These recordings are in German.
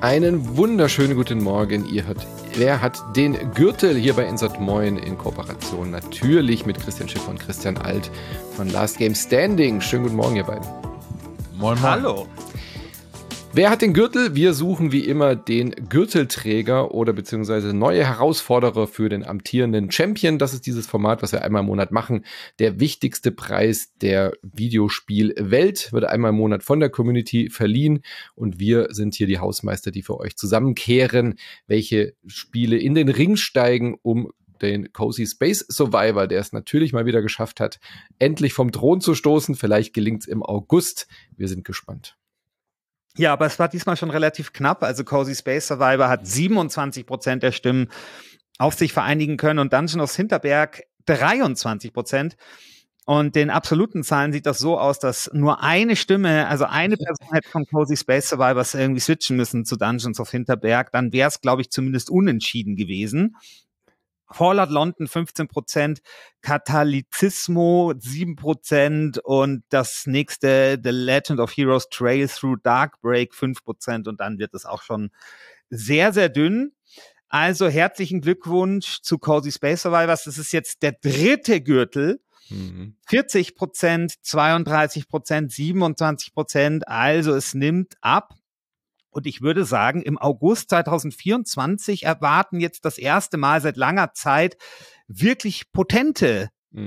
Einen wunderschönen guten Morgen. Wer hat den Gürtel hier bei Insert Moin in Kooperation natürlich mit Christian Schiffer und Christian Alt von Last Game Standing. Schönen guten Morgen, ihr beiden. Moin, moin. Hallo. Wer hat den Gürtel? Wir suchen wie immer den Gürtelträger oder beziehungsweise neue Herausforderer für den amtierenden Champion. Das ist dieses Format, was wir einmal im Monat machen. Der wichtigste Preis der Videospielwelt wird einmal im Monat von der Community verliehen und wir sind hier die Hausmeister, die für euch zusammenkehren, welche Spiele in den Ring steigen, um den Cozy Space Survivor, der es natürlich mal wieder geschafft hat, endlich vom Thron zu stoßen. Vielleicht gelingt es im August. Wir sind gespannt. Ja, aber es war diesmal schon relativ knapp. Also Cozy Space Survivor hat 27% der Stimmen auf sich vereinigen können und Dungeon of Hinterberg 23%. Und den absoluten Zahlen sieht das so aus, dass nur eine Stimme, also eine Person hätte von Cozy Space Survivors irgendwie switchen müssen zu Dungeons of Hinterberg. Dann wäre es, glaube ich, zumindest unentschieden gewesen. Fallout London 15%, Katalizismo 7% und das nächste The Legend of Heroes Trail Through Darkbreak 5% und dann wird es auch schon sehr, sehr dünn. Also herzlichen Glückwunsch zu Cozy Space Survivors. Das ist jetzt der dritte Gürtel. 40%, 32%, 27%. Also es nimmt ab. Und ich würde sagen, im August 2024 erwarten jetzt das erste Mal seit langer Zeit wirklich potente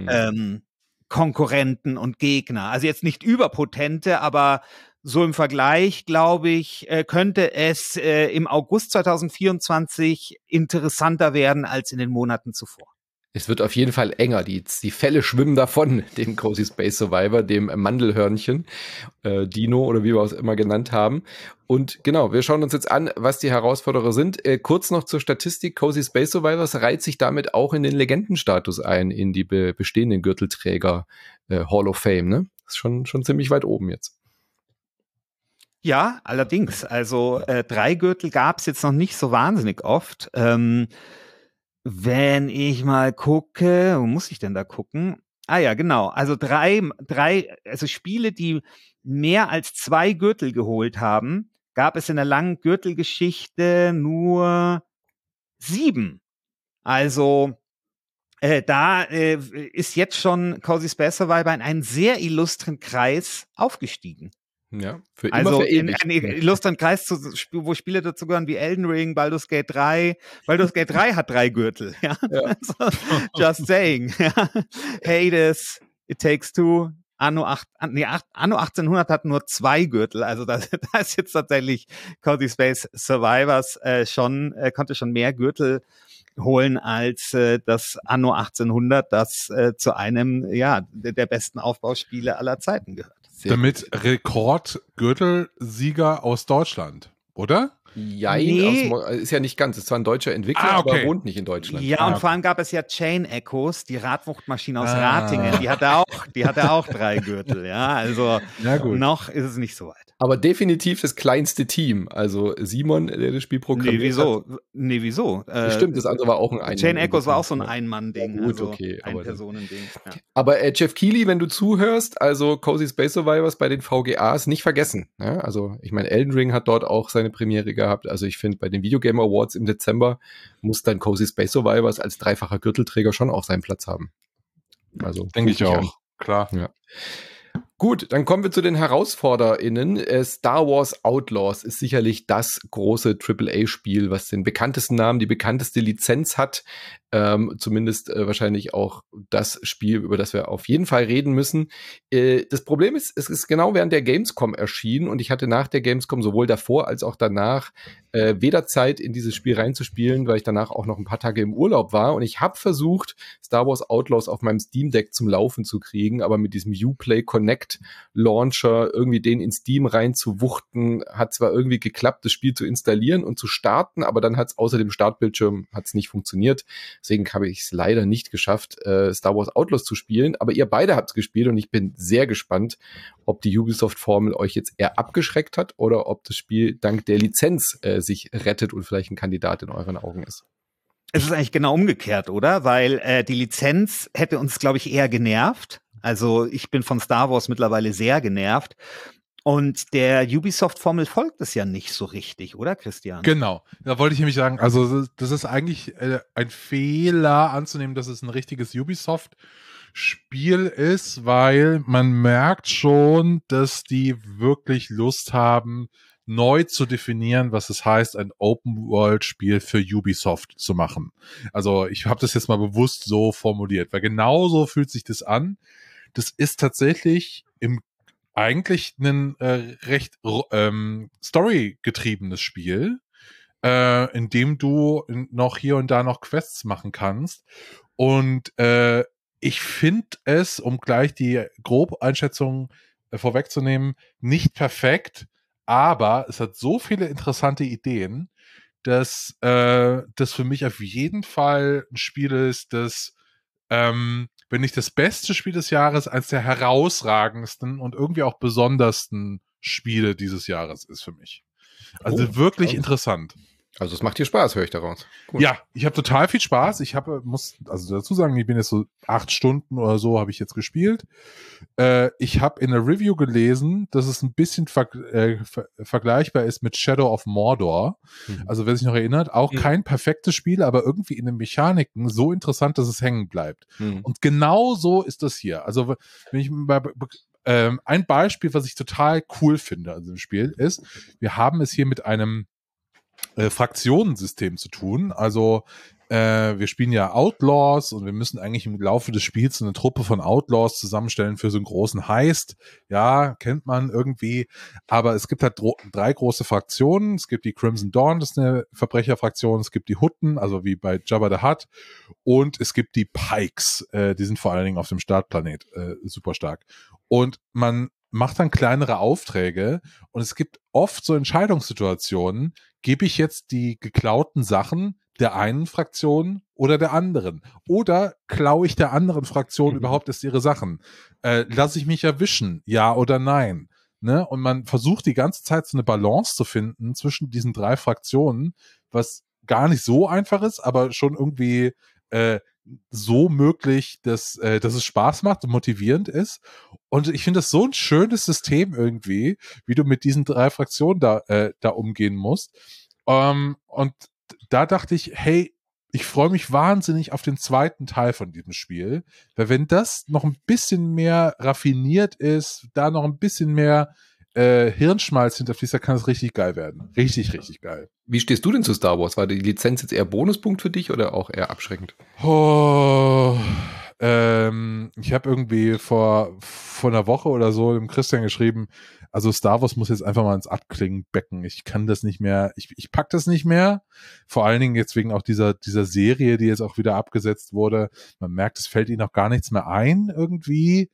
Konkurrenten und Gegner. Also jetzt nicht überpotente, aber so im Vergleich, glaube ich, könnte es im August 2024 interessanter werden als in den Monaten zuvor. Es wird auf jeden Fall enger. Die Fälle schwimmen davon, dem Cozy Space Survivor, dem Mandelhörnchen, Dino oder wie wir es immer genannt haben. Und genau, wir schauen uns jetzt an, was die Herausforderer sind. Kurz noch zur Statistik. Cozy Space Survivors reiht sich damit auch in den Legendenstatus ein, in die bestehenden Gürtelträger Hall of Fame. Ne? Das ist schon ziemlich weit oben jetzt. Ja, allerdings. Also 3 Gürtel gab es jetzt noch nicht so wahnsinnig oft. Wenn ich mal gucke, wo muss ich denn da gucken? Ah ja, genau. Also also Spiele, die mehr als 2 Gürtel geholt haben, gab es in der langen Gürtelgeschichte nur 7. Also da ist jetzt schon Cozy Space Survivor in einen sehr illustren Kreis aufgestiegen. Ja, für immer also verewigt. in einen illustren Kreis, wo Spiele dazu gehören wie Elden Ring, Baldur's Gate 3. Baldur's Gate 3 hat 3 Gürtel. Ja? Also, just saying. Ja. Hades, It Takes Two, Anno 1800 hat nur 2 Gürtel. Also da ist jetzt tatsächlich Cozy Space Survivors konnte schon mehr Gürtel holen als das Anno 1800, das zu einem der besten Aufbauspiele aller Zeiten gehört. Damit Rekordgürtelsieger aus Deutschland, oder? Jein, ist ja nicht ganz. Ist zwar ein deutscher Entwickler, aber er wohnt nicht in Deutschland. Ja, und vor allem gab es ja Chain Echoes, die Radwuchtmaschine aus Ratingen. Die hatte auch 3 Gürtel. Ja, also noch ist es nicht so weit. Aber definitiv das kleinste Team. Also Simon, der das Spiel programmiert hat. Nee, wieso? Stimmt, das andere war auch ein Chain Echoes war auch so ein Ein-Mann-Ding. Ja, gut, also okay. Ein-Personen-Ding. Ja. Aber Jeff Keighley, wenn du zuhörst, also Cozy Space Survivors bei den VGAs nicht vergessen. Ja? Also ich meine, Elden Ring hat dort auch seine Premiere gehabt. Also ich finde, bei den Video Game Awards im Dezember muss dann Cozy Space Survivors als dreifacher Gürtelträger schon auch seinen Platz haben. Also denke ich auch. Klar. Ja. Gut, dann kommen wir zu den HerausforderInnen. Star Wars Outlaws ist sicherlich das große AAA-Spiel, was den bekanntesten Namen, die bekannteste Lizenz hat. Zumindest wahrscheinlich auch das Spiel, über das wir auf jeden Fall reden müssen. Das Problem ist, es ist genau während der Gamescom erschienen und ich hatte nach der Gamescom sowohl davor als auch danach weder Zeit, in dieses Spiel reinzuspielen, weil ich danach auch noch ein paar Tage im Urlaub war und ich habe versucht, Star Wars Outlaws auf meinem Steam Deck zum Laufen zu kriegen, aber mit diesem Uplay Connect Launcher irgendwie den in Steam reinzuwuchten, hat zwar irgendwie geklappt, das Spiel zu installieren und zu starten, aber dann hat es außer dem Startbildschirm hat's nicht funktioniert. Deswegen habe ich es leider nicht geschafft, Star Wars Outlaws zu spielen. Aber ihr beide habt es gespielt und ich bin sehr gespannt, ob die Ubisoft-Formel euch jetzt eher abgeschreckt hat oder ob das Spiel dank der Lizenz sich rettet und vielleicht ein Kandidat in euren Augen ist. Es ist eigentlich genau umgekehrt, oder? Weil die Lizenz hätte uns, glaube ich, eher genervt. Also ich bin von Star Wars mittlerweile sehr genervt. Und der Ubisoft-Formel folgt es ja nicht so richtig, oder Christian? Genau, da wollte ich nämlich sagen, also das ist eigentlich ein Fehler anzunehmen, dass es ein richtiges Ubisoft-Spiel ist, weil man merkt schon, dass die wirklich Lust haben, neu zu definieren, was es heißt, ein Open-World-Spiel für Ubisoft zu machen. Also ich habe das jetzt mal bewusst so formuliert, weil genau so fühlt sich das an. Das ist tatsächlich eigentlich ein recht story-getriebenes Spiel, in dem du noch hier und da noch Quests machen kannst. Und ich finde es, um gleich die Grobeinschätzung vorwegzunehmen, nicht perfekt, aber es hat so viele interessante Ideen, dass das für mich auf jeden Fall ein Spiel ist, das wenn nicht das beste Spiel des Jahres, eines der herausragendsten und irgendwie auch besondersten Spiele dieses Jahres ist für mich. Also wirklich interessant. Also es macht dir Spaß, höre ich daraus. Gut. Ja, ich habe total viel Spaß. Ich muss also dazu sagen, ich bin jetzt so 8 Stunden oder so habe ich jetzt gespielt. Ich habe in der Review gelesen, dass es ein bisschen vergleichbar ist mit Shadow of Mordor. Also wer sich noch erinnert, auch kein perfektes Spiel, aber irgendwie in den Mechaniken so interessant, dass es hängen bleibt. Und genau so ist das hier. Also wenn ich ein Beispiel, was ich total cool finde an diesem Spiel ist, wir haben es hier mit einem Fraktionensystem zu tun. Also wir spielen ja Outlaws und wir müssen eigentlich im Laufe des Spiels eine Truppe von Outlaws zusammenstellen für so einen großen Heist. Ja, kennt man irgendwie. Aber es gibt halt 3 große Fraktionen. Es gibt die Crimson Dawn, das ist eine Verbrecherfraktion. Es gibt die Hutten, also wie bei Jabba the Hutt. Und es gibt die Pikes. Die sind vor allen Dingen auf dem Startplanet super stark. Und man macht dann kleinere Aufträge und es gibt oft so Entscheidungssituationen, gebe ich jetzt die geklauten Sachen der einen Fraktion oder der anderen? Oder klaue ich der anderen Fraktion überhaupt erst ihre Sachen? Lasse ich mich erwischen? Ja oder nein? Ne? Und man versucht die ganze Zeit so eine Balance zu finden zwischen diesen 3 Fraktionen, was gar nicht so einfach ist, aber schon irgendwie so möglich, dass es Spaß macht und motivierend ist. Und ich finde das so ein schönes System irgendwie, wie du mit diesen 3 Fraktionen da umgehen musst. Und da dachte ich, hey, ich freue mich wahnsinnig auf den zweiten Teil von diesem Spiel, weil wenn das noch ein bisschen mehr raffiniert ist, da noch ein bisschen mehr Hirnschmalz hinterfließt, da kann es richtig geil werden. Richtig, richtig geil. Wie stehst du denn zu Star Wars? War die Lizenz jetzt eher Bonuspunkt für dich oder auch eher abschreckend? Oh, ich habe irgendwie vor einer Woche oder so dem Christian geschrieben, also Star Wars muss jetzt einfach mal ins Abklingenbecken. Ich kann das nicht mehr, ich pack das nicht mehr. Vor allen Dingen jetzt wegen auch dieser Serie, die jetzt auch wieder abgesetzt wurde. Man merkt, es fällt ihnen auch gar nichts mehr ein irgendwie.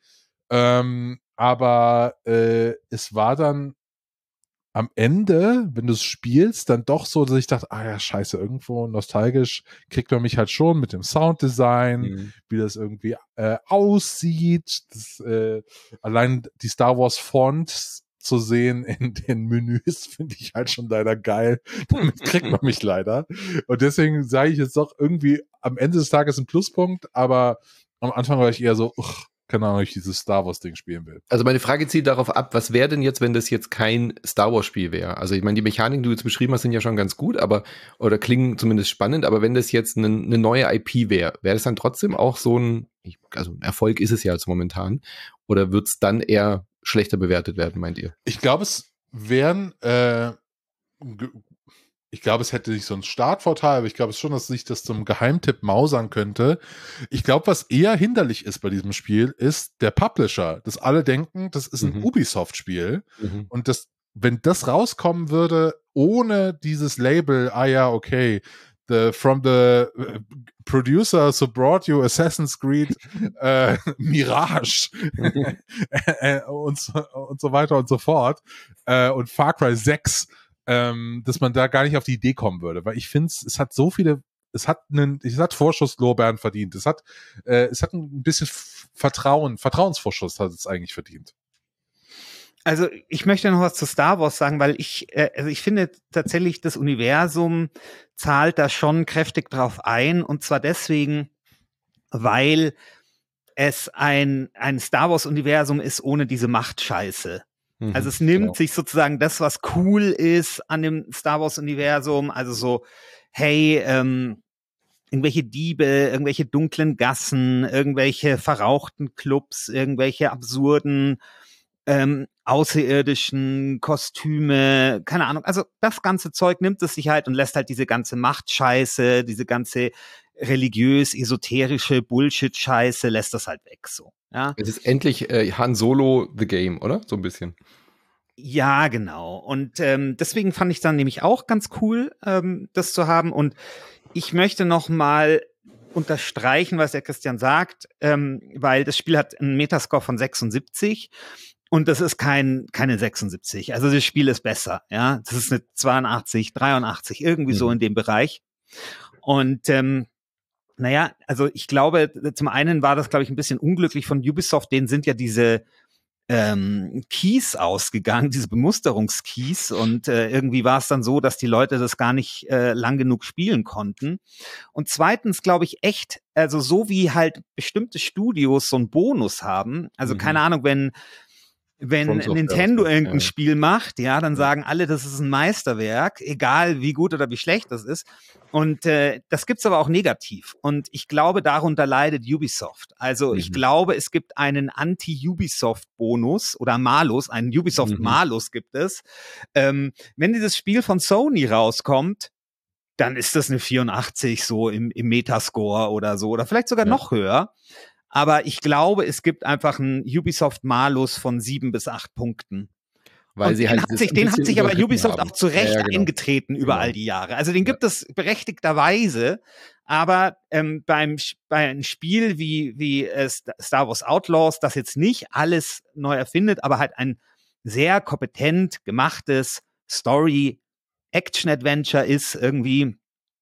Aber es war dann am Ende, wenn du es spielst, dann doch so, dass ich dachte, ah ja, scheiße, irgendwo nostalgisch kriegt man mich halt schon mit dem Sounddesign, wie das irgendwie aussieht. Das, allein die Star Wars Fonts zu sehen in den Menüs finde ich halt schon leider geil. Damit kriegt man mich leider. Und deswegen sage ich jetzt doch irgendwie am Ende des Tages ein Pluspunkt, aber am Anfang war ich eher so, keine Ahnung, ich dieses Star Wars-Ding spielen will. Also meine Frage zielt darauf ab, was wäre denn jetzt, wenn das jetzt kein Star Wars-Spiel wäre? Also ich meine, die Mechaniken, die du jetzt beschrieben hast, sind ja schon ganz gut, oder klingen zumindest spannend, aber wenn das jetzt eine neue IP wäre das dann trotzdem auch so ein Erfolg ist es ja jetzt momentan, oder wird es dann eher schlechter bewertet werden, meint ihr? Ich glaube, es wären ich glaube, es hätte nicht so einen Startvorteil, aber ich glaube schon, dass sich das zum Geheimtipp mausern könnte. Ich glaube, was eher hinderlich ist bei diesem Spiel, ist der Publisher, dass alle denken, das ist ein Ubisoft-Spiel und das, wenn das rauskommen würde, ohne dieses Label, ja, okay, from the producers who brought you Assassin's Creed Mirage und so weiter und so fort und Far Cry 6, dass man da gar nicht auf die Idee kommen würde, weil ich finde, es hat so viele, es hat Vorschusslorbeeren verdient, es hat ein bisschen Vertrauensvorschuss hat es eigentlich verdient. Also ich möchte noch was zu Star Wars sagen, weil ich finde tatsächlich, das Universum zahlt da schon kräftig drauf ein, und zwar deswegen, weil es ein Star Wars Universum ist ohne diese Machtscheiße. Also es nimmt genau. sich sozusagen das, was cool ist an dem Star Wars-Universum, also so, hey, irgendwelche Diebe, irgendwelche dunklen Gassen, irgendwelche verrauchten Clubs, irgendwelche absurden außerirdischen Kostüme, keine Ahnung. Also das ganze Zeug nimmt es sich halt und lässt halt diese ganze Machtscheiße, diese ganze religiös-esoterische Bullshit-Scheiße, lässt das halt weg so. Ja? Es ist endlich Han Solo the Game, oder? So ein bisschen. Ja, genau. Und deswegen fand ich dann nämlich auch ganz cool, das zu haben. Und ich möchte noch mal unterstreichen, was der Christian sagt, weil das Spiel hat einen Metascore von 76 und das ist keine 76. Also das Spiel ist besser, ja. Das ist eine 82, 83, irgendwie so in dem Bereich. Und naja, also ich glaube, zum einen war das, glaube ich, ein bisschen unglücklich von Ubisoft, denen sind ja diese Keys ausgegangen, diese Bemusterungskeys und irgendwie war es dann so, dass die Leute das gar nicht lang genug spielen konnten. Und zweitens glaube ich echt, also so wie halt bestimmte Studios so einen Bonus haben, also keine Ahnung, wenn Nintendo irgendein Spiel macht, ja, dann sagen alle, das ist ein Meisterwerk, egal wie gut oder wie schlecht das ist. Und das gibt's aber auch negativ. Und ich glaube, darunter leidet Ubisoft. Also ich glaube, es gibt einen Anti-Ubisoft-Bonus oder Malus, einen Ubisoft-Malus gibt es. Wenn dieses Spiel von Sony rauskommt, dann ist das eine 84 so im Metascore oder so oder vielleicht sogar noch höher. Aber ich glaube, es gibt einfach einen Ubisoft-Malus von 7 bis 8 Punkten. Weil sie den hat sich aber Ubisoft haben. auch zu Recht eingetreten über all die Jahre. Also den gibt es berechtigterweise, aber bei einem Spiel wie Star Wars Outlaws, das jetzt nicht alles neu erfindet, aber halt ein sehr kompetent gemachtes Story-Action-Adventure ist irgendwie,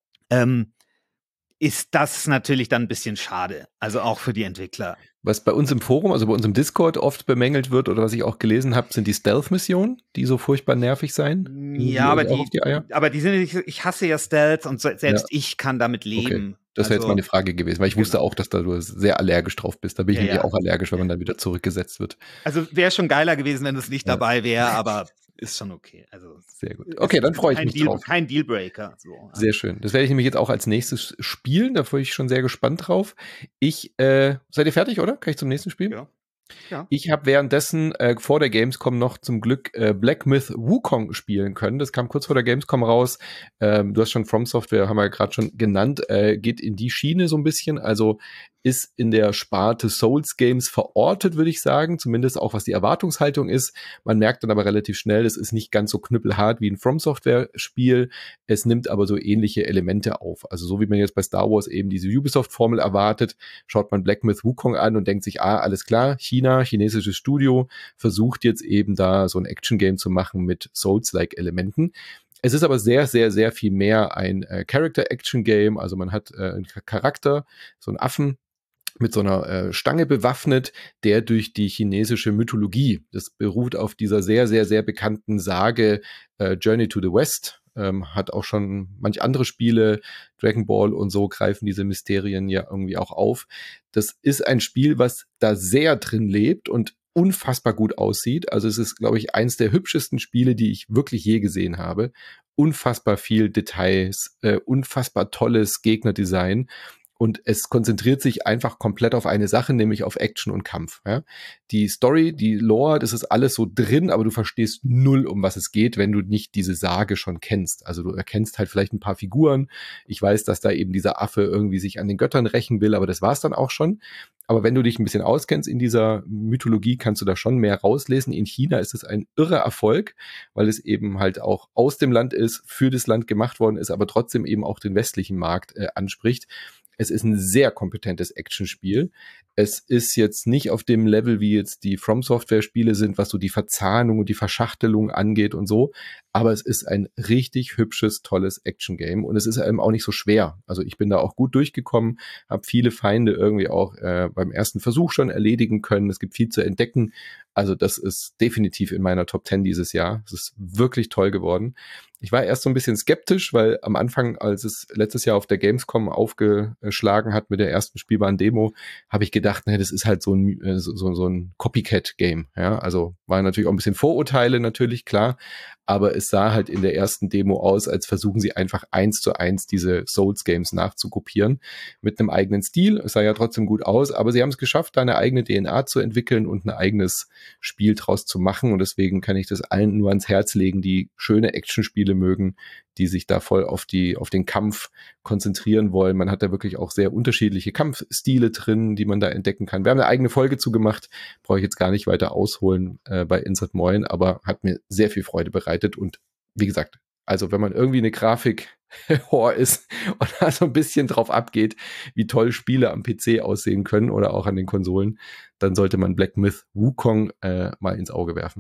ist das natürlich dann ein bisschen schade. Also auch für die Entwickler. Was bei uns im Forum, also bei uns im Discord oft bemängelt wird oder was ich auch gelesen habe, sind die Stealth-Missionen, die so furchtbar nervig sein. Ja, aber die sind nicht, ich hasse ja Stealth und selbst ich kann damit leben. Okay. Das wäre jetzt meine Frage gewesen, weil ich wusste auch, dass du sehr allergisch drauf bist. Da bin ich nämlich auch allergisch, wenn man dann wieder zurückgesetzt wird. Also wäre schon geiler gewesen, wenn es nicht dabei wäre, aber ist schon okay. Also sehr gut. Okay, dann freue ich mich drauf. Kein Dealbreaker. So. Sehr schön. Das werde ich nämlich jetzt auch als nächstes spielen. Da freue ich schon sehr gespannt drauf. Seid ihr fertig, oder? Kann ich zum nächsten Spiel? Ja. Ja. Ich habe währenddessen vor der Gamescom noch zum Glück Black Myth Wukong spielen können. Das kam kurz vor der Gamescom raus. Du hast schon From Software, haben wir ja gerade schon genannt, geht in die Schiene so ein bisschen. Also ist in der Sparte Souls Games verortet, würde ich sagen. Zumindest auch, was die Erwartungshaltung ist. Man merkt dann aber relativ schnell, es ist nicht ganz so knüppelhart wie ein From Software Spiel. Es nimmt aber so ähnliche Elemente auf. Also so wie man jetzt bei Star Wars eben diese Ubisoft-Formel erwartet, schaut man Black Myth Wukong an und denkt sich, alles klar, China, chinesisches Studio, versucht jetzt eben da so ein Action-Game zu machen mit Souls-like-Elementen. Es ist aber sehr, sehr, sehr viel mehr ein Character-Action-Game. Also man hat einen Charakter, so einen Affen, mit so einer Stange bewaffnet, der durch die chinesische Mythologie, das beruht auf dieser sehr, sehr, sehr bekannten Sage Journey to the West, hat auch schon manch andere Spiele, Dragon Ball und so, greifen diese Mysterien ja irgendwie auch auf. Das ist ein Spiel, was da sehr drin lebt und unfassbar gut aussieht. Also es ist, glaube ich, eins der hübschesten Spiele, die ich wirklich je gesehen habe. Unfassbar viel Details, unfassbar tolles Gegnerdesign. Und es konzentriert sich einfach komplett auf eine Sache, nämlich auf Action und Kampf. Ja? Die Story, die Lore, das ist alles so drin, aber du verstehst null, um was es geht, wenn du nicht diese Sage schon kennst. Also du erkennst halt vielleicht ein paar Figuren. Ich weiß, dass da eben dieser Affe irgendwie sich an den Göttern rächen will, aber das war's dann auch schon. Aber wenn du dich ein bisschen auskennst in dieser Mythologie, kannst du da schon mehr rauslesen. In China ist es ein irrer Erfolg, weil es eben halt auch aus dem Land ist, für das Land gemacht worden ist, aber trotzdem eben auch den westlichen Markt anspricht. Es ist ein sehr kompetentes Actionspiel. Es ist jetzt nicht auf dem Level, wie jetzt die From Software Spiele sind, was so die Verzahnung und die Verschachtelung angeht und so. Aber es ist ein richtig hübsches, tolles Action-Game. Und es ist eben auch nicht so schwer. Also ich bin da auch gut durchgekommen, habe viele Feinde irgendwie auch beim ersten Versuch schon erledigen können. Es gibt viel zu entdecken. Also das ist definitiv in meiner Top 10 dieses Jahr. Es ist wirklich toll geworden. Ich war erst so ein bisschen skeptisch, weil am Anfang, als es letztes Jahr auf der Gamescom aufgeschlagen hat mit der ersten spielbaren Demo, habe ich gedacht, ne, das ist halt so ein Copycat-Game. Ja, also waren natürlich auch ein bisschen Vorurteile natürlich, klar, aber es sah halt in der ersten Demo aus, als versuchen sie einfach 1:1 diese Souls-Games nachzukopieren mit einem eigenen Stil. Es sah ja trotzdem gut aus, aber sie haben es geschafft, da eine eigene DNA zu entwickeln und ein eigenes Spiel draus zu machen, und deswegen kann ich das allen nur ans Herz legen, die schöne Actionspiele mögen, die sich da voll auf den Kampf konzentrieren wollen. Man hat da wirklich auch sehr unterschiedliche Kampfstile drin, die man da entdecken kann. Wir haben eine eigene Folge zugemacht, brauche ich jetzt gar nicht weiter ausholen bei Insert Moin, aber hat mir sehr viel Freude bereitet. Und wie gesagt, also wenn man irgendwie eine Grafik-Whore ist und da so ein bisschen drauf abgeht, wie toll Spiele am PC aussehen können oder auch an den Konsolen, dann sollte man Black Myth Wukong mal ins Auge werfen.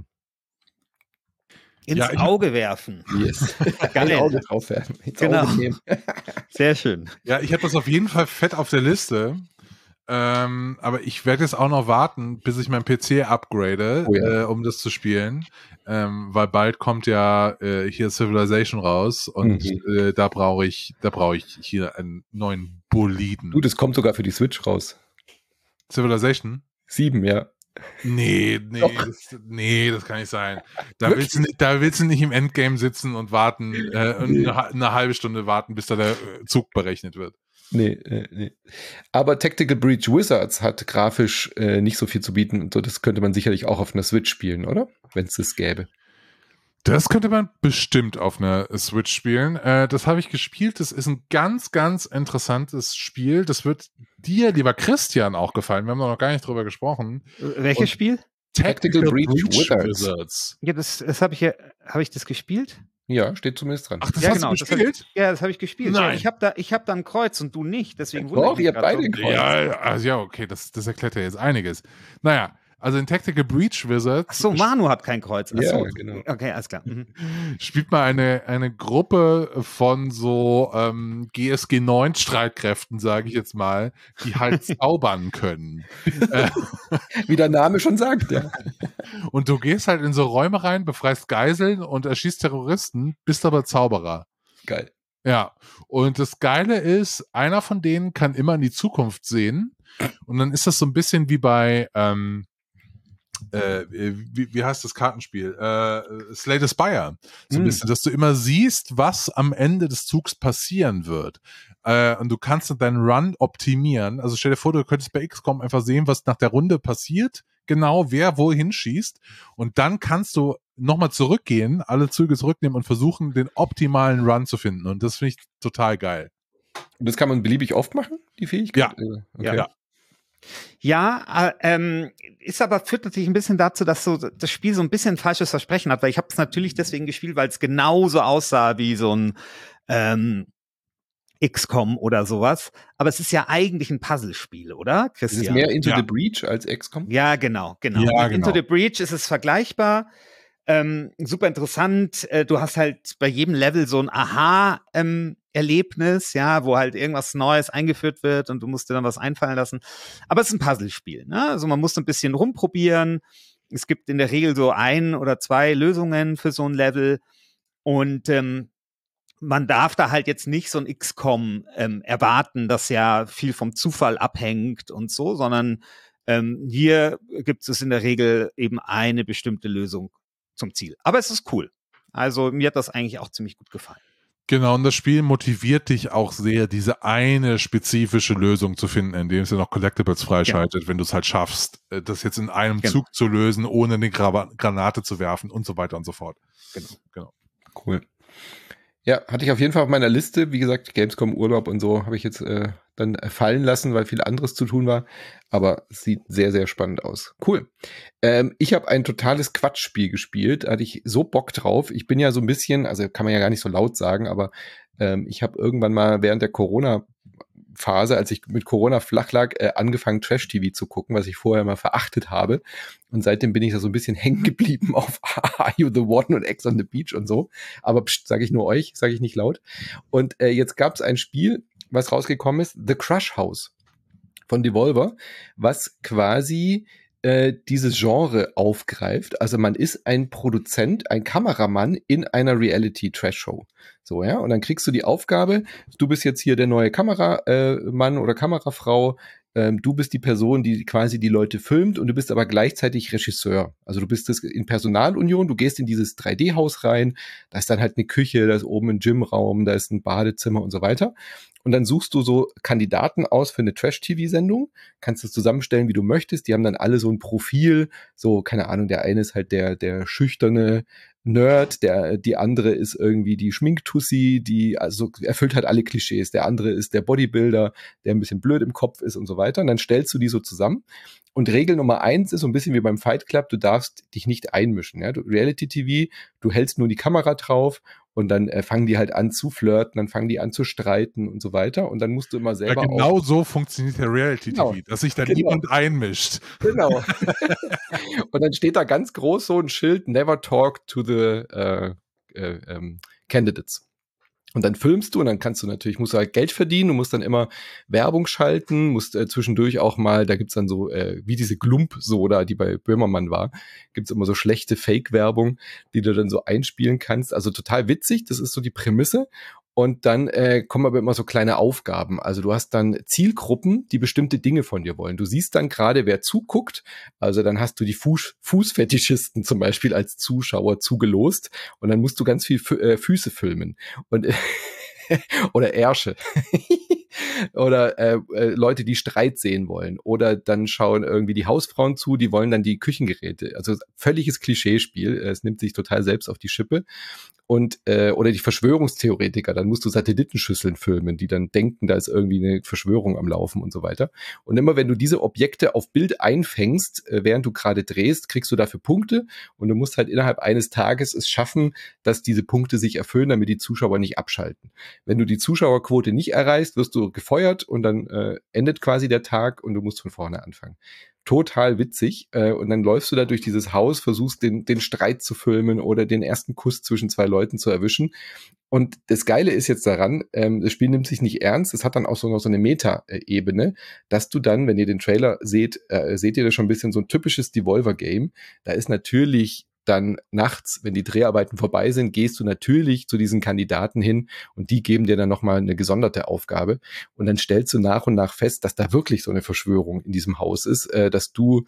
Ins Auge werfen. Yes. Geil. Ein Auge drauf werfen. Genau. Sehr schön. Ja, ich habe das auf jeden Fall fett auf der Liste. Aber ich werde jetzt auch noch warten, bis ich meinen PC upgrade, um das zu spielen. Weil bald kommt ja hier Civilization raus und da brauche ich hier einen neuen Boliden. Du, das kommt sogar für die Switch raus. Civilization? 7, ja. Nee, das kann nicht sein. Da willst du nicht im Endgame sitzen und warten, eine halbe Stunde warten, bis da der Zug berechnet wird. Nee. Aber Tactical Breach Wizards hat grafisch nicht so viel zu bieten und so, das könnte man sicherlich auch auf einer Switch spielen, oder? Wenn es das gäbe. Das könnte man bestimmt auf einer Switch spielen. Das habe ich gespielt. Das ist ein ganz, ganz interessantes Spiel. Das wird dir, lieber Christian, auch gefallen. Wir haben noch gar nicht drüber gesprochen. Welches Spiel? Tactical Breach Wizards. Ja, das habe ich das gespielt? Ja, steht zumindest dran. Ach, das hast du gespielt? Das habe ich gespielt. Nein. Ja, ich hab da ein Kreuz und du nicht. Deswegen Doch, ihr habt beide ein Kreuz. Ja, okay, das erklärt ja jetzt einiges. Naja, also in Tactical Breach Wizards. Ach so, Manu hat kein Kreuz. Ach so, ja, genau. Okay, alles klar. Spielt mal eine Gruppe von so GSG 9 Streitkräften, sage ich jetzt mal, die halt zaubern können. Wie der Name schon sagt, ja. Und du gehst halt in so Räume rein, befreist Geiseln und erschießt Terroristen, bist aber Zauberer. Geil. Ja, und das Geile ist, einer von denen kann immer in die Zukunft sehen und dann ist das so ein bisschen wie bei wie heißt das Kartenspiel? Slay the Spire. So ein bisschen, dass du immer siehst, was am Ende des Zugs passieren wird. Und du kannst deinen Run optimieren. Also stell dir vor, du könntest bei XCOM einfach sehen, was nach der Runde passiert. Genau, wer wohin schießt. Und dann kannst du nochmal zurückgehen, alle Züge zurücknehmen und versuchen, den optimalen Run zu finden. Und das finde ich total geil. Und das kann man beliebig oft machen, die Fähigkeit? Ja. Okay. Ja. Ja, ist aber führt natürlich ein bisschen dazu, dass so das Spiel so ein bisschen ein falsches Versprechen hat, weil ich habe es natürlich deswegen gespielt, weil es genauso aussah wie so ein XCOM oder sowas. Aber es ist ja eigentlich ein Puzzlespiel, oder, Christian? Es ist mehr Into the Breach als XCOM? Ja, genau. Ja, genau. Into the Breach ist es vergleichbar. Super interessant. Du hast halt bei jedem Level so ein Aha-Erlebnis, ja, wo halt irgendwas Neues eingeführt wird und du musst dir dann was einfallen lassen. Aber es ist ein Puzzlespiel, ne? Also man muss ein bisschen rumprobieren. Es gibt in der Regel so 1 oder 2 Lösungen für so ein Level und man darf da halt jetzt nicht so ein XCOM erwarten, das ja viel vom Zufall abhängt und so, sondern hier gibt es in der Regel eben eine bestimmte Lösung zum Ziel. Aber es ist cool. Also mir hat das eigentlich auch ziemlich gut gefallen. Genau, und das Spiel motiviert dich auch sehr, diese eine spezifische Lösung zu finden, indem es ja noch Collectibles freischaltet, wenn du es halt schaffst, das jetzt in einem Zug zu lösen, ohne eine Granate zu werfen und so weiter und so fort. Genau. Cool. Ja, hatte ich auf jeden Fall auf meiner Liste. Wie gesagt, Gamescom, Urlaub und so habe ich jetzt dann fallen lassen, weil viel anderes zu tun war. Aber es sieht sehr, sehr spannend aus. Cool. Ich habe ein totales Quatschspiel gespielt. Da hatte ich so Bock drauf. Ich bin ja so ein bisschen, also kann man ja gar nicht so laut sagen, aber ich habe irgendwann mal während der Corona-Phase, als ich mit Corona flach lag, angefangen Trash-TV zu gucken, was ich vorher mal verachtet habe. Und seitdem bin ich da so ein bisschen hängen geblieben auf Are You the One und Ex on the Beach und so. Aber sage ich nur euch, sage ich nicht laut. Und jetzt gab es ein Spiel, was rausgekommen ist, The Crush House von Devolver, was quasi dieses Genre aufgreift. Also man ist ein Produzent, ein Kameramann in einer Reality-Trash-Show. So, ja, und dann kriegst du die Aufgabe, du bist jetzt hier der neue Kameramann oder Kamerafrau, du bist die Person, die quasi die Leute filmt und du bist aber gleichzeitig Regisseur. Also du bist das in Personalunion, du gehst in dieses 3D-Haus rein, da ist dann halt eine Küche, da ist oben ein Gymraum, da ist ein Badezimmer und so weiter. Und dann suchst du so Kandidaten aus für eine Trash-TV-Sendung, kannst es zusammenstellen, wie du möchtest. Die haben dann alle so ein Profil, so, keine Ahnung, der eine ist halt der schüchterne Nerd, die andere ist irgendwie die Schminktussi, die also erfüllt halt alle Klischees. Der andere ist der Bodybuilder, der ein bisschen blöd im Kopf ist und so weiter. Und dann stellst du die so zusammen. Und Regel Nummer 1 ist so ein bisschen wie beim Fight Club, du darfst dich nicht einmischen. Ja? Reality TV, du hältst nur die Kamera drauf und dann fangen die halt an zu flirten, dann fangen die an zu streiten und so weiter. Und dann musst du immer selber ja, genau so funktioniert der Reality-TV, dass sich da niemand einmischt. Genau. Und dann steht da ganz groß so ein Schild, never talk to the candidates. Und dann filmst du und dann musst du halt Geld verdienen, du musst dann immer Werbung schalten, musst zwischendurch auch mal, da gibt's dann so, wie diese Glump-Soda, die bei Böhmermann war, gibt's immer so schlechte Fake-Werbung, die du dann so einspielen kannst. Also total witzig, das ist so die Prämisse. Und dann kommen aber immer so kleine Aufgaben. Also du hast dann Zielgruppen, die bestimmte Dinge von dir wollen. Du siehst dann gerade, wer zuguckt. Also dann hast du die Fußfetischisten zum Beispiel als Zuschauer zugelost. Und dann musst du ganz viel Füße filmen. Und oder Ärsche. Oder Leute, die Streit sehen wollen. Oder dann schauen irgendwie die Hausfrauen zu, die wollen dann die Küchengeräte. Also völliges Klischeespiel. Es nimmt sich total selbst auf die Schippe. Und oder die Verschwörungstheoretiker, dann musst du Satellitenschüsseln filmen, die dann denken, da ist irgendwie eine Verschwörung am Laufen und so weiter. Und immer wenn du diese Objekte auf Bild einfängst, während du gerade drehst, kriegst du dafür Punkte und du musst halt innerhalb eines Tages es schaffen, dass diese Punkte sich erfüllen, damit die Zuschauer nicht abschalten. Wenn du die Zuschauerquote nicht erreichst, wirst du gefeuert und dann endet quasi der Tag und du musst von vorne anfangen. Total witzig. Und dann läufst du da durch dieses Haus, versuchst den Streit zu filmen oder den ersten Kuss zwischen zwei Leuten zu erwischen. Und das Geile ist jetzt daran, das Spiel nimmt sich nicht ernst, es hat dann auch so noch so eine Meta-Ebene, dass du dann, wenn ihr den Trailer seht, seht ihr da schon ein bisschen so ein typisches Devolver-Game. Da ist natürlich dann nachts, wenn die Dreharbeiten vorbei sind, gehst du natürlich zu diesen Kandidaten hin und die geben dir dann nochmal eine gesonderte Aufgabe und dann stellst du nach und nach fest, dass da wirklich so eine Verschwörung in diesem Haus ist, dass du,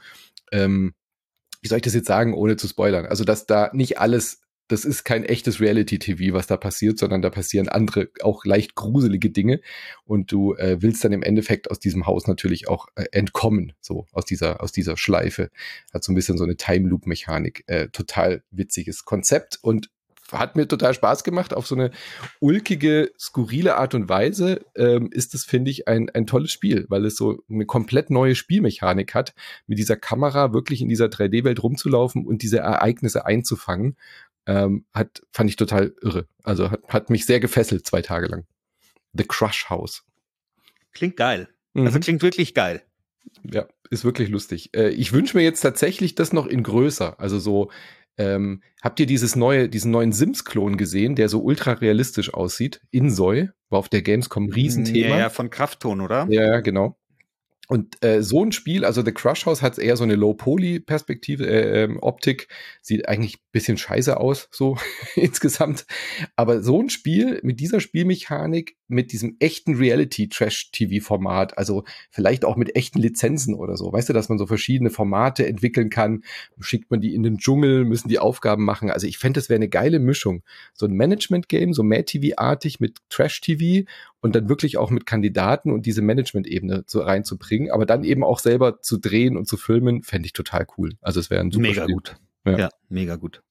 wie soll ich das jetzt sagen, ohne zu spoilern, also dass da nicht alles, das ist kein echtes Reality-TV, was da passiert, sondern da passieren andere, auch leicht gruselige Dinge und du willst dann im Endeffekt aus diesem Haus natürlich auch entkommen, so aus dieser Schleife. Hat so ein bisschen so eine Time-Loop-Mechanik. Total witziges Konzept und hat mir total Spaß gemacht. Auf so eine ulkige, skurrile Art und Weise ist es, finde ich, ein tolles Spiel, weil es so eine komplett neue Spielmechanik hat, mit dieser Kamera wirklich in dieser 3D-Welt rumzulaufen und diese Ereignisse einzufangen. Fand ich total irre. Also hat mich sehr gefesselt 2 Tage lang. The Crush House. Klingt geil. Also klingt wirklich geil. Ja, ist wirklich lustig. Ich wünsche mir jetzt tatsächlich das noch in größer. Also so, habt ihr diesen neuen Sims-Klon gesehen, der so ultra realistisch aussieht? Insoy war auf der Gamescom ein Riesenthema. Ja, von Kraftton, oder? Ja, genau. Und so ein Spiel, also The Crush House hat eher so eine Low-Poly-Perspektive, Optik, sieht eigentlich ein bisschen scheiße aus, so insgesamt. Aber so ein Spiel mit dieser Spielmechanik, mit diesem echten Reality-Trash-TV-Format, also vielleicht auch mit echten Lizenzen oder so, weißt du, dass man so verschiedene Formate entwickeln kann, schickt man die in den Dschungel, müssen die Aufgaben machen. Also ich fände, das wäre eine geile Mischung. So ein Management-Game, so Mad-TV-artig mit Trash-TV und dann wirklich auch mit Kandidaten und diese Management-Ebene so reinzubringen, aber dann eben auch selber zu drehen und zu filmen, fände ich total cool. Also es wäre ein super mega Spiel. Gut. Ja, mega gut.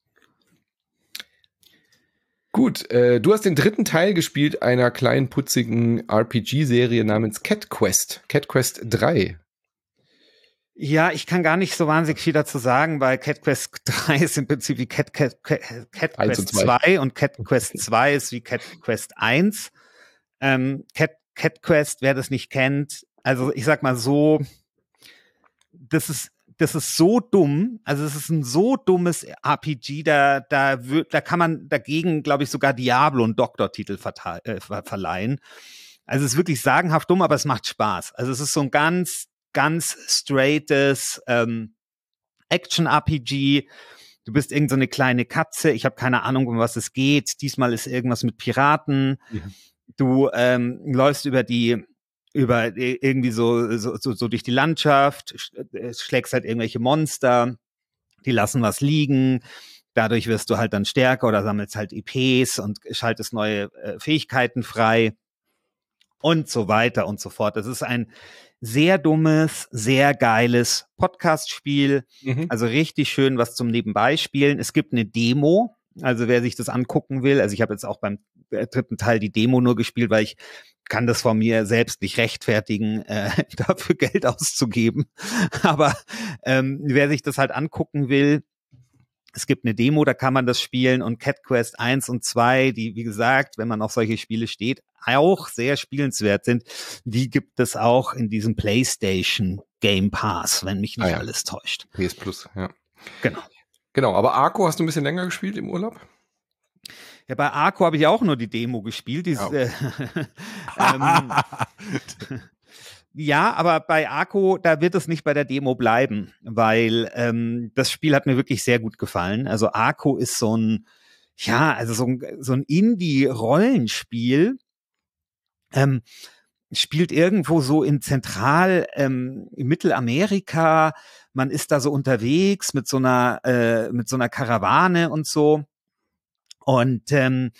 Gut, du hast den 3. Teil gespielt einer kleinen, putzigen RPG-Serie namens Cat Quest. Cat Quest 3. Ja, ich kann gar nicht so wahnsinnig viel dazu sagen, weil Cat Quest 3 ist im Prinzip wie Cat Quest 2 und Cat Quest 2 ist wie Cat Quest 1. Cat Quest, wer das nicht kennt, also ich sag mal so, das ist so dumm, also es ist ein so dummes RPG, da kann man dagegen, glaube ich, sogar Diablo einen Doktortitel verleihen. Also es ist wirklich sagenhaft dumm, aber es macht Spaß. Also es ist so ein ganz straightes Action-RPG. Du bist irgend so eine kleine Katze. Ich habe keine Ahnung, um was es geht. Diesmal ist irgendwas mit Piraten. Ja. Du läufst irgendwie so durch die Landschaft, schlägst halt irgendwelche Monster, die lassen was liegen. Dadurch wirst du halt dann stärker oder sammelst halt IPs und schaltest neue Fähigkeiten frei und so weiter und so fort. Das ist ein sehr dummes, sehr geiles Podcast-Spiel. Also richtig schön was zum Nebenbeispielen. Es gibt eine Demo, also wer sich das angucken will. Also ich habe jetzt auch beim dritten Teil die Demo nur gespielt, weil ich kann das von mir selbst nicht rechtfertigen, dafür Geld auszugeben. Aber wer sich das halt angucken will, es gibt eine Demo, da kann man das spielen, und Cat Quest 1 und 2, die, wie gesagt, wenn man auf solche Spiele steht, auch sehr spielenswert sind, die gibt es auch in diesem PlayStation Game Pass, wenn mich nicht alles täuscht. PS Plus, ja. Genau, aber Arco hast du ein bisschen länger gespielt im Urlaub? Ja, bei Arco habe ich auch nur die Demo gespielt. Ja, aber bei Arco, da wird es nicht bei der Demo bleiben, weil das Spiel hat mir wirklich sehr gut gefallen. Also Arco ist so ein Indie-Rollenspiel, spielt irgendwo so in in Mittelamerika. Man ist da so unterwegs mit so einer Karawane und so. Und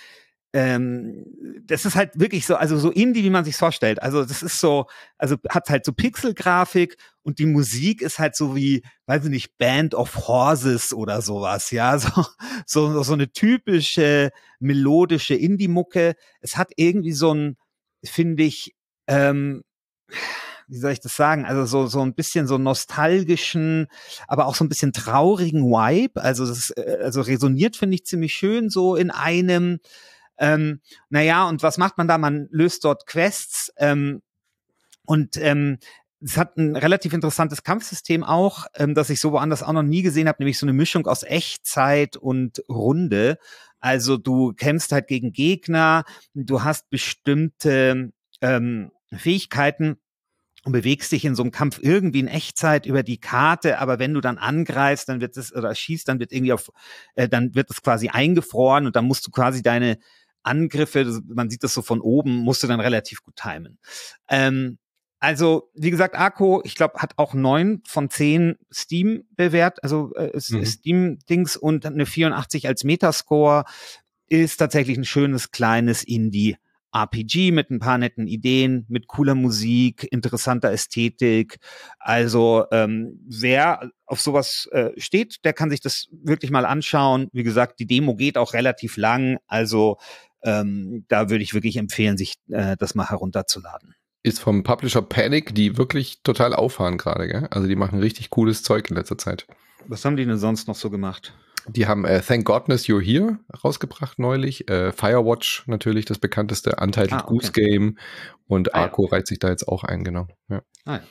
das ist halt wirklich so, also so Indie, wie man sich's vorstellt. Also das ist so, also hat halt so Pixelgrafik, und die Musik ist halt so wie, weiß ich nicht, Band of Horses oder sowas, ja, so eine typische melodische Indie-Mucke. Es hat irgendwie so ein, finde ich, wie soll ich das sagen? Also so ein bisschen so nostalgischen, aber auch so ein bisschen traurigen Vibe. Also also resoniert, finde ich, ziemlich schön so in einem. Und was macht man da? Man löst dort Quests, und es hat ein relativ interessantes Kampfsystem auch, das ich so woanders auch noch nie gesehen habe, nämlich so eine Mischung aus Echtzeit und Runde. Also du kämpfst halt gegen Gegner, du hast bestimmte Fähigkeiten und bewegst dich in so einem Kampf irgendwie in Echtzeit über die Karte, aber wenn du dann angreifst, dann wird es, oder schießt, dann wird irgendwie dann wird es quasi eingefroren, und dann musst du quasi deine Angriffe, man sieht das so von oben, musst du dann relativ gut timen. Also, wie gesagt, Arco, ich glaube, hat auch 9 von 10 Steam bewährt, also Steam-Dings, und eine 84 als Metascore, ist tatsächlich ein schönes, kleines Indie-RPG mit ein paar netten Ideen, mit cooler Musik, interessanter Ästhetik. Also wer auf sowas steht, der kann sich das wirklich mal anschauen. Wie gesagt, die Demo geht auch relativ lang, also da würde ich wirklich empfehlen, sich das mal herunterzuladen. Ist vom Publisher Panic, die wirklich total auffahren gerade, gell? Also die machen richtig cooles Zeug in letzter Zeit. Was haben die denn sonst noch so gemacht? Die haben Thank Godness You're Here rausgebracht neulich. Firewatch natürlich, das bekannteste, Untitled Goose Game. Und Arco reiht sich da jetzt auch ein, genau. Ja. Ja.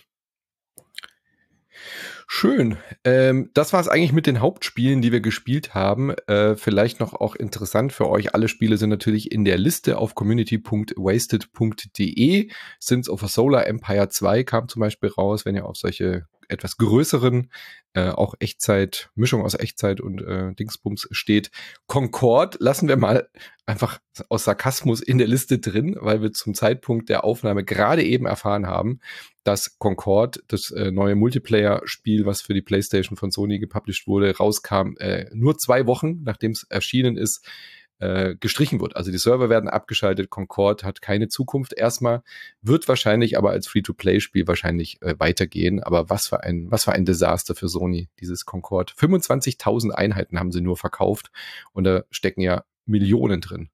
Schön. Das war es eigentlich mit den Hauptspielen, die wir gespielt haben. Vielleicht noch auch interessant für euch. Alle Spiele sind natürlich in der Liste auf community.wasted.de. Sins of a Solar Empire 2 kam zum Beispiel raus, wenn ihr auf solche etwas größeren, auch Mischung aus Echtzeit und Dingsbums steht. Concorde lassen wir mal einfach aus Sarkasmus in der Liste drin, weil wir zum Zeitpunkt der Aufnahme gerade eben erfahren haben, dass Concorde, das neue Multiplayer-Spiel, was für die PlayStation von Sony gepublished wurde, rauskam, nur 2 Wochen, nachdem es erschienen ist, gestrichen wird. Also die Server werden abgeschaltet, Concorde hat keine Zukunft erstmal, wird wahrscheinlich aber als Free-to-Play-Spiel wahrscheinlich weitergehen, aber was für ein Desaster für Sony, dieses Concorde. 25.000 Einheiten haben sie nur verkauft, und da stecken ja Millionen drin.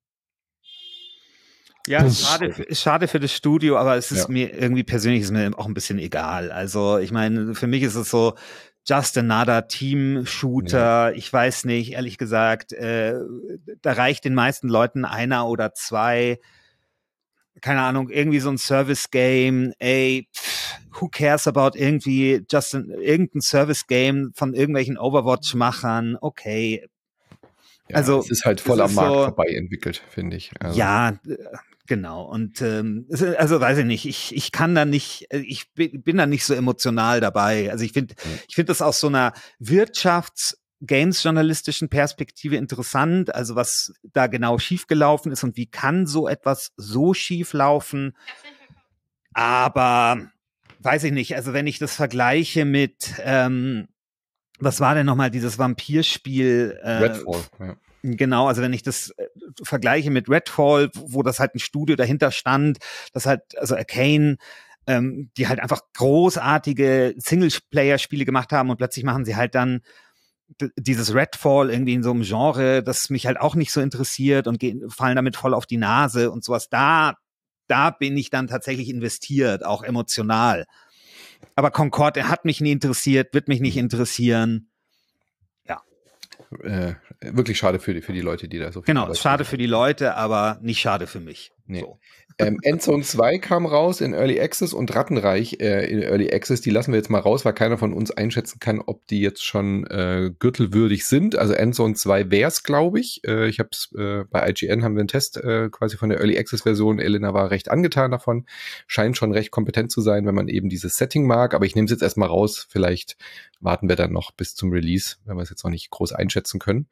Ja, schade für das Studio, aber es ist mir irgendwie persönlich ist mir auch ein bisschen egal. Also ich meine, für mich ist es so just another Team-Shooter. Ja. Ich weiß nicht, ehrlich gesagt, da reicht den meisten Leuten 1 oder 2, keine Ahnung, irgendwie so ein Service-Game. Who cares about irgendein Service-Game von irgendwelchen Overwatch-Machern? Okay. Ja, also es ist halt voll am Markt vorbei entwickelt, finde ich. Also. Ja, Genau, und also weiß ich nicht, ich kann da nicht, ich bin da nicht so emotional dabei. Also ich finde das aus so einer Games-journalistischen Perspektive interessant, also was da genau schiefgelaufen ist und wie kann so etwas so schief laufen. Aber weiß ich nicht, also wenn ich das vergleiche mit, was war denn nochmal dieses Vampirspiel? Redfall, ja. Genau, also wenn ich das vergleiche mit Redfall, wo das halt ein Studio dahinter stand, das halt, also Arcane, die halt einfach großartige Singleplayer-Spiele gemacht haben und plötzlich machen sie halt dann dieses Redfall irgendwie in so einem Genre, das mich halt auch nicht so interessiert und fallen damit voll auf die Nase und sowas. Da bin ich dann tatsächlich investiert, auch emotional. Aber Concord, er hat mich nie interessiert, wird mich nicht interessieren. Wirklich schade für die Leute, die da so viel. Genau, schade für die Leute, aber nicht schade für mich. Nee. So. Endzone 2 kam raus in Early Access und Rattenreich in Early Access, die lassen wir jetzt mal raus, weil keiner von uns einschätzen kann, ob die jetzt schon gürtelwürdig sind. Also Endzone 2 wär's, glaube ich. Ich habe es bei IGN haben wir einen Test quasi von der Early Access Version. Elena war recht angetan davon. Scheint schon recht kompetent zu sein, wenn man eben dieses Setting mag. Aber ich nehme es jetzt erstmal raus. Vielleicht warten wir dann noch bis zum Release, wenn wir es jetzt noch nicht groß einschätzen können.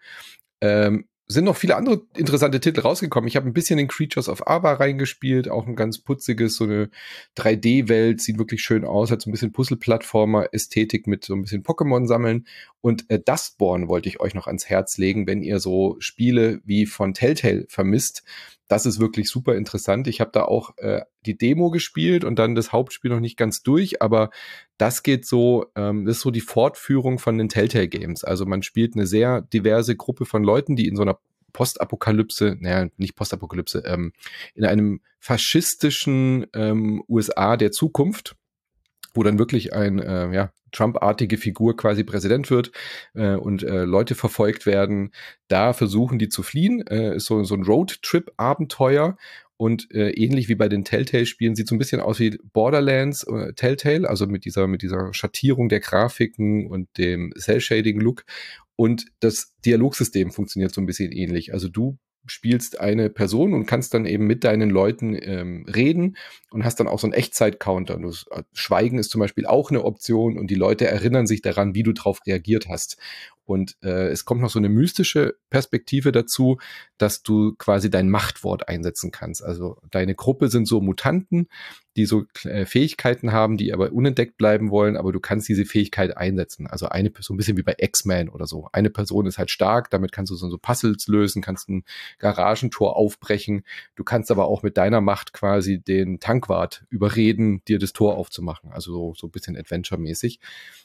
Sind noch viele andere interessante Titel rausgekommen. Ich habe ein bisschen in Creatures of Ava reingespielt, auch ein ganz putziges, so eine 3D-Welt, sieht wirklich schön aus, hat so ein bisschen Puzzle-Plattformer-Ästhetik mit so ein bisschen Pokémon sammeln. Und Dustborn wollte ich euch noch ans Herz legen, wenn ihr so Spiele wie von Telltale vermisst. Das ist wirklich super interessant. Ich habe da auch die Demo gespielt und dann das Hauptspiel noch nicht ganz durch, aber das geht so, das ist so die Fortführung von den Telltale Games. Also man spielt eine sehr diverse Gruppe von Leuten, die in so einer Postapokalypse, naja, nicht Postapokalypse, in einem faschistischen USA der Zukunft, wo dann wirklich ein Trump-artige Figur quasi Präsident wird und Leute verfolgt werden. Da versuchen die zu fliehen. Ist so ein Roadtrip-Abenteuer. Und ähnlich wie bei den Telltale-Spielen sieht so ein bisschen aus wie Borderlands Telltale, also mit dieser Schattierung der Grafiken und dem Cell-Shading-Look. Und das Dialogsystem funktioniert so ein bisschen ähnlich. Also du spielst eine Person und kannst dann eben mit deinen Leuten reden und hast dann auch so einen Echtzeit-Counter. Schweigen ist zum Beispiel auch eine Option und die Leute erinnern sich daran, wie du drauf reagiert hast. Und es kommt noch so eine mystische Perspektive dazu, dass du quasi dein Machtwort einsetzen kannst. Also deine Gruppe sind so Mutanten, die so Fähigkeiten haben, die aber unentdeckt bleiben wollen, aber du kannst diese Fähigkeit einsetzen. Also eine Person, ein bisschen wie bei X-Men oder so. Eine Person ist halt stark, damit kannst du so Puzzles lösen, kannst ein Garagentor aufbrechen. Du kannst aber auch mit deiner Macht quasi den Tankwart überreden, dir das Tor aufzumachen. Also so ein bisschen Adventure-mäßig.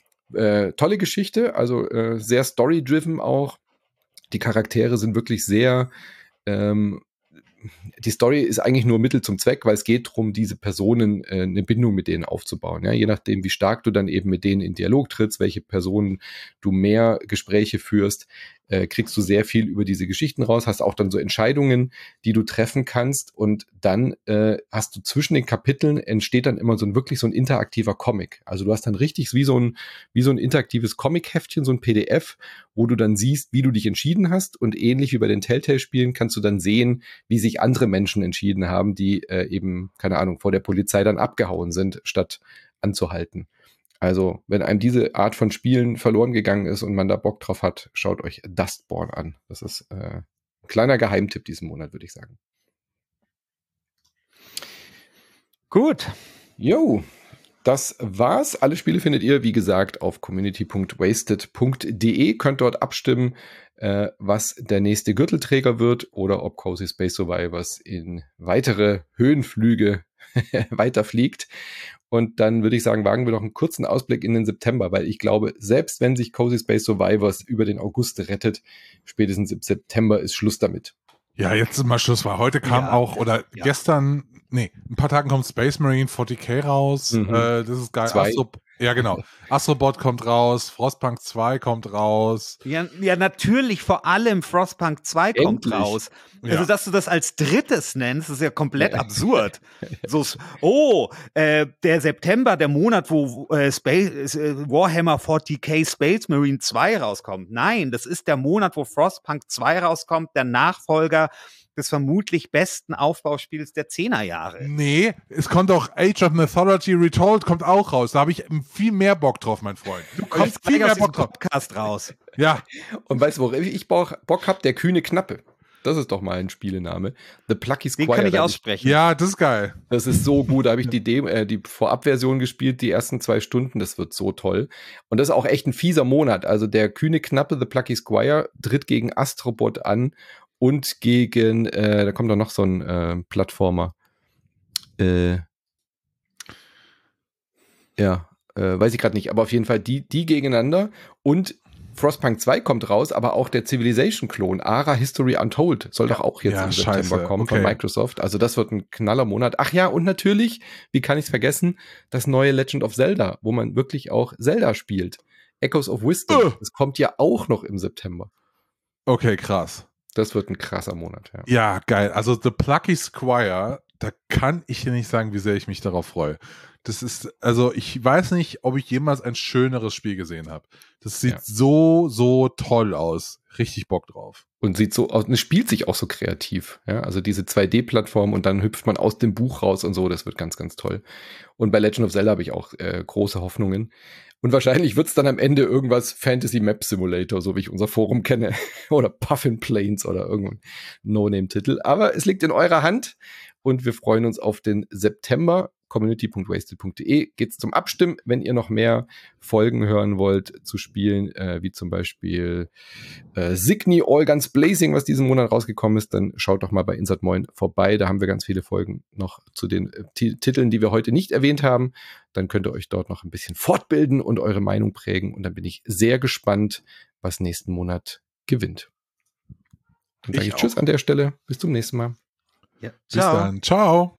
Tolle Geschichte, also sehr story-driven auch. Die Charaktere sind wirklich sehr die Story ist eigentlich nur Mittel zum Zweck, weil es geht darum, diese Personen eine Bindung mit denen aufzubauen. Ja? Je nachdem, wie stark du dann eben mit denen in Dialog trittst, welche Personen du mehr Gespräche führst, kriegst du sehr viel über diese Geschichten raus, hast auch dann so Entscheidungen, die du treffen kannst und dann hast du zwischen den Kapiteln entsteht dann immer wirklich so ein interaktiver Comic. Also du hast dann richtig wie so ein interaktives Comic-Heftchen, so ein PDF, wo du dann siehst, wie du dich entschieden hast und ähnlich wie bei den Telltale-Spielen kannst du dann sehen, wie sich andere Menschen entschieden haben, die eben, keine Ahnung, vor der Polizei dann abgehauen sind, statt anzuhalten. Also, wenn einem diese Art von Spielen verloren gegangen ist und man da Bock drauf hat, schaut euch Dustborn an. Das ist ein kleiner Geheimtipp diesen Monat, würde ich sagen. Gut. Jo, das war's. Alle Spiele findet ihr, wie gesagt, auf community.wasted.de. Könnt dort abstimmen, was der nächste Gürtelträger wird oder ob Cozy Space Survivors in weitere Höhenflüge weiterfliegt. Und dann würde ich sagen, wagen wir noch einen kurzen Ausblick in den September, weil ich glaube, selbst wenn sich Cozy Space Survivors über den August rettet, spätestens im September ist Schluss damit. Ja, jetzt ist mal Schluss, weil heute kam gestern, ein paar Tagen kommt Space Marine 40k raus. Das ist geil. Ja, genau. Astrobot kommt raus, Frostpunk 2 kommt raus. Ja, natürlich, vor allem Frostpunk 2 kommt raus. Also, dass du das als drittes nennst, ist ja komplett absurd. Der September, der Monat, wo Warhammer 40k Space Marine 2 rauskommt. Nein, das ist der Monat, wo Frostpunk 2 rauskommt, der Nachfolger des vermutlich besten Aufbauspiels der 10er Jahre. Nee, es kommt auch Age of Mythology Retold, kommt auch raus. Da habe ich viel mehr Bock drauf, mein Freund. Du kommst viel mehr Bock drauf. Podcast raus. Ja. Und weißt du, worauf ich Bock habe? Der kühne Knappe. Das ist doch mal ein Spielename. The Plucky Squire. Den kann ich aussprechen. Ja, das ist geil. Das ist so gut. Da habe ich die Vorabversion gespielt, die ersten 2 Stunden. Das wird so toll. Und das ist auch echt ein fieser Monat. Also der kühne Knappe, The Plucky Squire, tritt gegen Astrobot an und gegen, da kommt doch noch so ein Plattformer. Weiß ich gerade nicht. Aber auf jeden Fall die gegeneinander. Und Frostpunk 2 kommt raus, aber auch der Civilization-Klon, Ara History Untold, soll doch auch jetzt im September kommen von Microsoft. Also das wird ein Knallermonat. Ach ja, und natürlich, wie kann ich es vergessen, das neue Legend of Zelda, wo man wirklich auch Zelda spielt. Echoes of Wisdom, das kommt ja auch noch im September. Okay, krass. Das wird ein krasser Monat, ja. Ja, geil. Also The Plucky Squire, da kann ich dir nicht sagen, wie sehr ich mich darauf freue. Das ist, also ich weiß nicht, ob ich jemals ein schöneres Spiel gesehen habe. Das sieht so toll aus. Richtig Bock drauf. Und sieht so aus, und es spielt sich auch so kreativ. Ja? Also diese 2D-Plattform und dann hüpft man aus dem Buch raus und so. Das wird ganz, ganz toll. Und bei Legend of Zelda habe ich auch große Hoffnungen. Und wahrscheinlich wird es dann am Ende irgendwas Fantasy Map Simulator, so wie ich unser Forum kenne. Oder Puffin Plains oder irgendein No-Name-Titel. Aber es liegt in eurer Hand. Und wir freuen uns auf den September. community.wasted.de geht's zum Abstimmen, wenn ihr noch mehr Folgen hören wollt zu Spielen, wie zum Beispiel Signy All Guns Blazing, was diesen Monat rausgekommen ist, dann schaut doch mal bei Insert Moin vorbei. Da haben wir ganz viele Folgen noch zu den Titeln, die wir heute nicht erwähnt haben. Dann könnt ihr euch dort noch ein bisschen fortbilden und eure Meinung prägen. Und dann bin ich sehr gespannt, was nächsten Monat gewinnt. Dann sage ich Tschüss an der Stelle. Bis zum nächsten Mal. Ja. Bis dann. Ciao.